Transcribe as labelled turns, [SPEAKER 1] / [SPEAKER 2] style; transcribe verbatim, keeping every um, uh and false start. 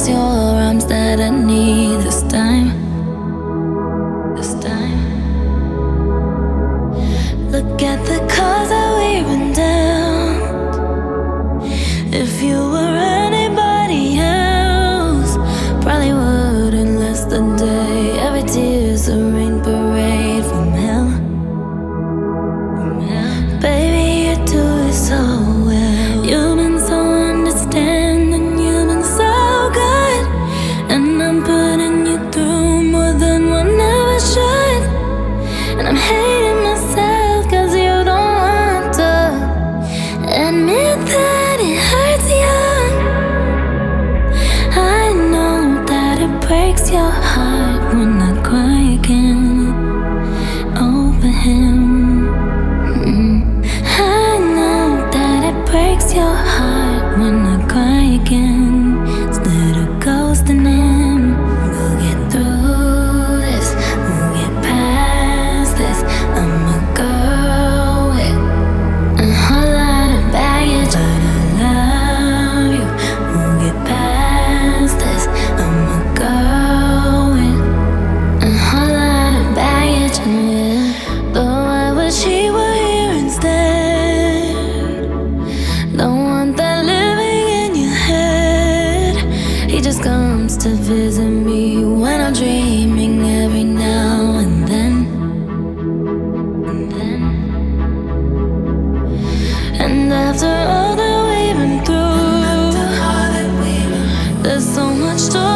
[SPEAKER 1] it's your arms that I need this time. This time. Look at the cars that we run down. If you were anybody else, probably wouldn't last a day. Every tear's a rain parade from hell. From hell. Baby, you do it so well. You've been so understanding, you've been so good, and I'm putting you through more than one ever should. And I'm hating myself cause you don't want to admit that it hurts you. I know that it breaks your heart when I cry again over him. Mm. I know that it breaks your heart when I cry again instead of ghosting him. We'll get through this, we'll get past this. I'm a girl with a whole lot of baggage, but I love you. We'll get past this. I'm a girl with a whole lot of baggage, yeah. Though I wish he were here instead. Don't want that living in your head. He just comes to visit me when I'm dreaming every now and then. And then. And after all that we've been through, there's so much to